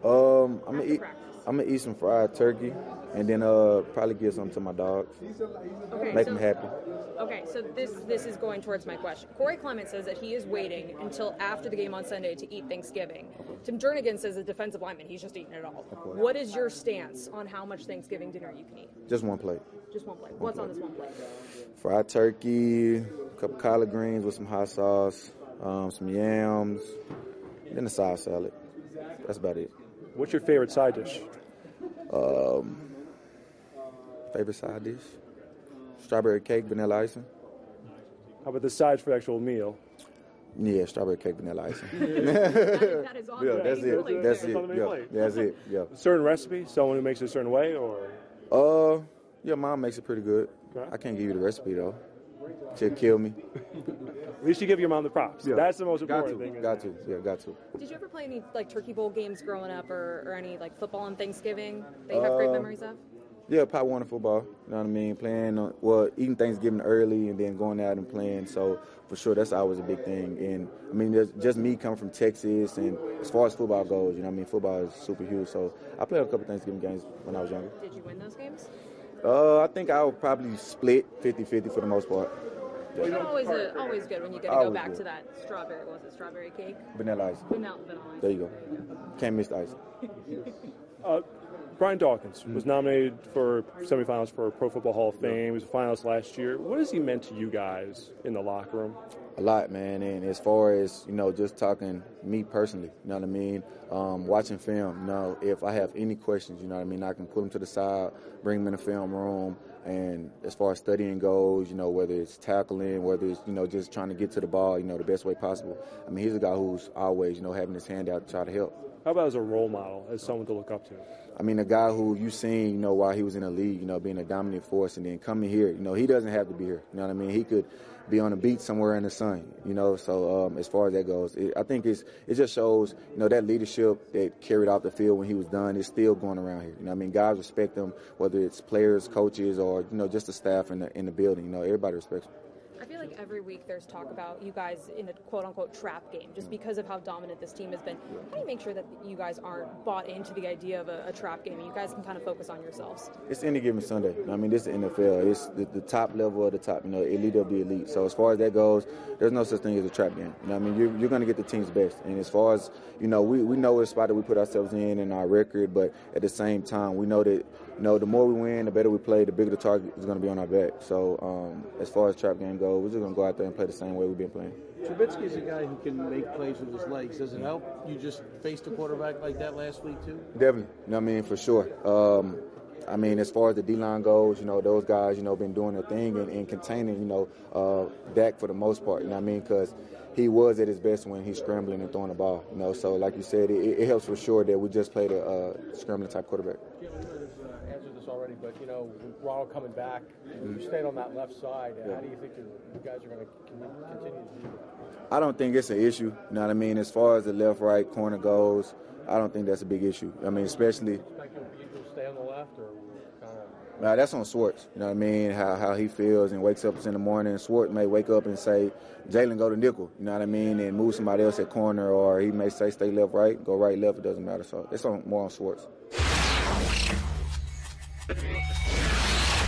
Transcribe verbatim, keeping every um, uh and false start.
Um, I'm gonna after eat. practice? I'm gonna eat some fried turkey, and then uh probably give some to my dogs. Okay, Make so, them happy. Okay, so this this is going towards my question. Corey Clement says that he is waiting until after the game on Sunday to eat Thanksgiving. Tim Jernigan says as defensive lineman, he's just eating it all. What is your stance on how much Thanksgiving dinner you can eat? Just one plate. Just one plate. What's on this one plate? Fried turkey, a couple collard greens with some hot sauce, um, some yams, then a side salad. That's about it. What's your favorite side dish? Um, favorite side dish? Strawberry cake, vanilla icing. How about the sides for the actual meal? Yeah, strawberry cake, vanilla icing. that, is, that is on Yeah, the that's main it. plate That's there. it. on the main Yeah, plate. that's it. Yeah. A certain recipe? Someone who makes it a certain way, or? Uh, yeah, mom makes it pretty good. Okay. I can't give you the recipe though. She'll kill me. At least you give your mom the props. Yeah. That's the most Got important to. thing. Got to. Yeah, got to. Did you ever play any like Turkey Bowl games growing up, or, or any like football on Thanksgiving that you have great Uh, memories of? Yeah, Pop Warner football. You know what I mean? Playing, uh, well, eating Thanksgiving early and then going out and playing. So for sure, that's always a big thing. And I mean, there's just me coming from Texas, and as far as football goes, you know what I mean? Football is super huge. So I played a couple Thanksgiving games when I was younger. Did you win those games? Uh, I think I would probably split fifty-fifty for the most part. It's always a, always good when you get to go Always back good. to that strawberry. Was it strawberry cake? Vanilla ice. Vanilla, vanilla. There you go. Can't miss the ice. Uh, Brian Dawkins was nominated for semifinals for Pro Football Hall of Fame. He was a finalist last year. What has he meant to you guys in the locker room? A lot, man. And as far as, you know, just talking me personally, you know what I mean? Um, watching film, you know, if I have any questions, you know what I mean, I can pull them to the side, bring them in the film room. And as far as studying goes, you know, whether it's tackling, whether it's, you know, just trying to get to the ball, you know, the best way possible. I mean, he's a guy who's always, you know, having his hand out to try to help. How about as a role model, as someone to look up to? I mean, a guy who you seen, you know, while he was in the league, you know, being a dominant force, and then coming here, you know, he doesn't have to be here. You know what I mean? He could be on the beach somewhere in the sun, you know. So um, as far as that goes, it, I think it's it just shows, you know, that leadership that carried off the field when he was done is still going around here. You know what I mean? Guys respect him, whether it's players, coaches, or, you know, just the staff in the in the building. You know, everybody respects him. I feel like every week there's talk about you guys in a quote-unquote trap game, just because of how dominant this team has been. How do you make sure that you guys aren't bought into the idea of a, a trap game and you guys can kind of focus on yourselves? It's any given Sunday. I mean, this is the N F L. It's the, the top level of the top, you know, elite of the elite. So as far as that goes, there's no such thing as a trap game. You know what I mean? You're, you're going to get the team's best. And as far as, you know, we, we know the spot that we put ourselves in in our record, but at the same time, we know that, you know, the more we win, the better we play, the bigger the target is going to be on our back. So um, as far as trap game goes, we're just going to go out there and play the same way we've been playing. Trubisky is a guy who can make plays with his legs. Does it help you just face the quarterback like that last week too? Definitely. You know what I mean? For sure. Um, I mean, as far as the D-line goes, you know, those guys, you know, been doing their thing and, and containing, you know, uh, Dak for the most part, you know what I mean? Because he was at his best when he's scrambling and throwing the ball, you know. So, like you said, it, it helps for sure that we just played a uh, scrambling-type quarterback. Jim, you might have uh, answered this already, but, you know, with Ronald coming back, you stayed on that left side. Yeah. How do you think you you guys are going to continue to do that? I don't think it's an issue, you know what I mean? As far as the left-right corner goes, I don't think that's a big issue. I mean, especially... Expect you'll, you'll stay on the left, or kind of... Nah, that's on Swartz. You know what I mean? How how he feels and wakes up in the morning. Swartz may wake up and say, Jalen, go to nickel. You know what I mean? And move somebody else at corner, or he may say stay left, right, go right, left. It doesn't matter. So it's on more on Swartz.